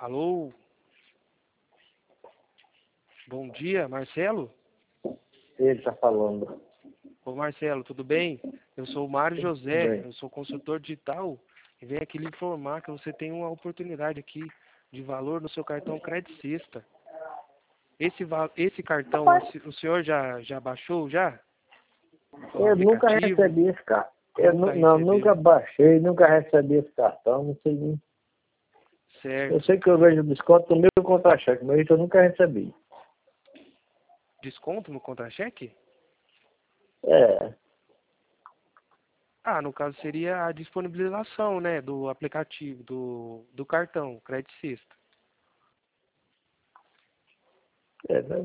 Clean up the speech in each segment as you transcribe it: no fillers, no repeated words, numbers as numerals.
Alô? Bom dia, Marcelo? Ele está falando. Ô Marcelo, tudo bem? Eu sou o Mário Tudo José, bem. eu sou consultor digital e venho aqui lhe informar que você tem uma oportunidade aqui de valor no seu cartão Credit Sexta. Esse cartão, o senhor já baixou já? O Eu nunca aplicativo? recebi esse cartão. Eu Nunca não, recebeu. nunca baixei, nunca recebi esse cartão, não sei nem. Eu Certo. sei que eu vejo desconto no meu contra-cheque, mas isso eu nunca recebi. Desconto no contra-cheque? É, Ah, no caso seria a disponibilização, né, do aplicativo, do cartão Credit Sexta. mas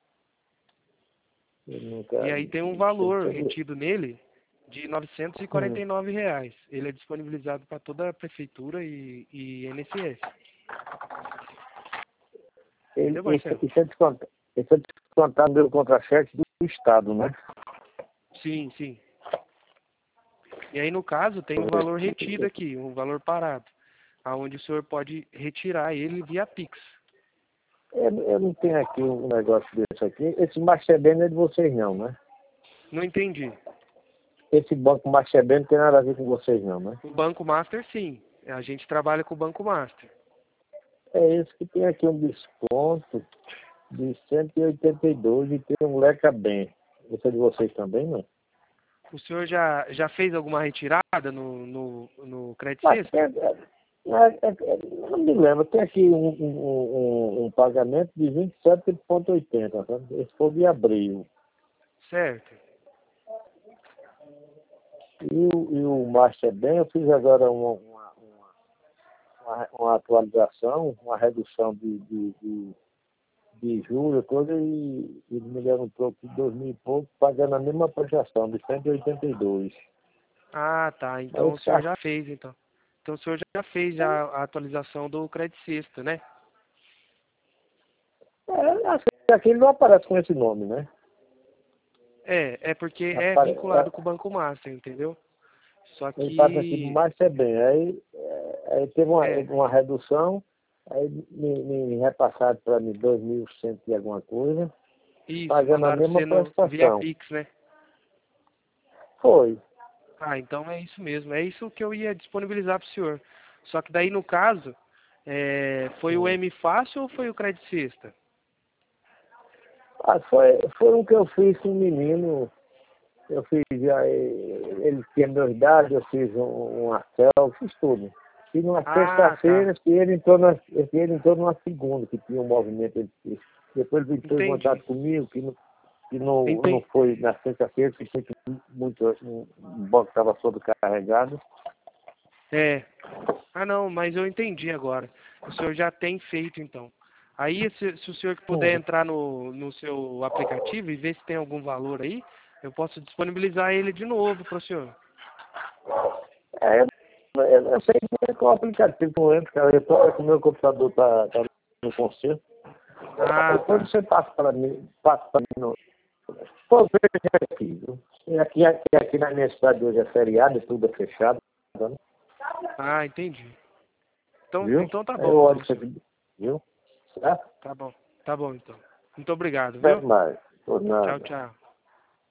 eu nunca. E aí tem um valor retido nele de R$ 949. Ele é disponibilizado para toda a prefeitura e INSS. Entendeu, Marcelo? Isso é descontado do contra-cheque do Estado, né? Sim, sim. E aí, no caso, tem um valor retido aqui, um valor parado, aonde o senhor pode retirar ele via Pix. Eu não tenho aqui um negócio desse aqui. Esse Marcebem não é de vocês não, né? Não entendi. Esse banco Marcebem não tem nada a ver com vocês não, né? O Banco Master, sim. A gente trabalha com o Banco Master. É esse que tem aqui um desconto de 182 e tem um Leca Bem. Esse é de vocês também, não? O senhor já fez alguma retirada no Credit Mas Sexta? não me lembro. Tem aqui um pagamento de 27,80. Sabe? Esse foi de abril. Certo. E o Master Bem, eu fiz agora uma atualização, uma redução de juros, coisa, e me deram um troco de 2.000 e pouco, pagando a mesma prestação, de 182. Ah, tá. Então Mas o senhor já fez, então. Então o senhor já fez a atualização do Credit Sexta, né? acho que aqui ele não aparece com esse nome, né? É porque é Apare- vinculado com o Banco Master, entendeu? Só Ele passa aqui que mais é bem. Aí teve é uma redução, aí me repassaram para mim 2.100 e alguma coisa, isso, pagando a mandaram mesma você no via prestação. Pix, né? Foi. Ah, então é isso mesmo. É isso que eu ia disponibilizar para o senhor. Só que daí no caso, foi o Hum. M Fácil ou foi o Credit Sexta? Foi um que eu fiz com um menino. Eu fiz, ele tinha minha idade, eu fiz uma selfie, fiz tudo. E numa Ah, tá. sexta-feira, que ele entrou numa segunda, que tinha um movimento. Depois ele entrou em Entendi. contato comigo, que não Entendi. foi na sexta-feira, que foi muito, um banco estava sobrecarregado. É. Ah, não, mas eu entendi agora. O senhor já tem feito, então. Aí, se o senhor puder Hum. entrar no seu aplicativo e ver se tem algum valor aí, eu posso disponibilizar ele de novo para o senhor. É, eu sei que é com o aplicativo que eu entro, cara. Com o meu computador tá no concerto. Ah, Depois tá. você passa para mim no. Pô, veja aqui, viu? E aqui na minha cidade hoje é feriado, tudo é fechado, né? Ah, entendi. Viu? Então tá Aí eu bom, olho então, isso senhor. aqui, viu? Certo? Tá bom. Tá bom, então. Muito obrigado, Até viu? mais. Por Tchau, nada. tchau.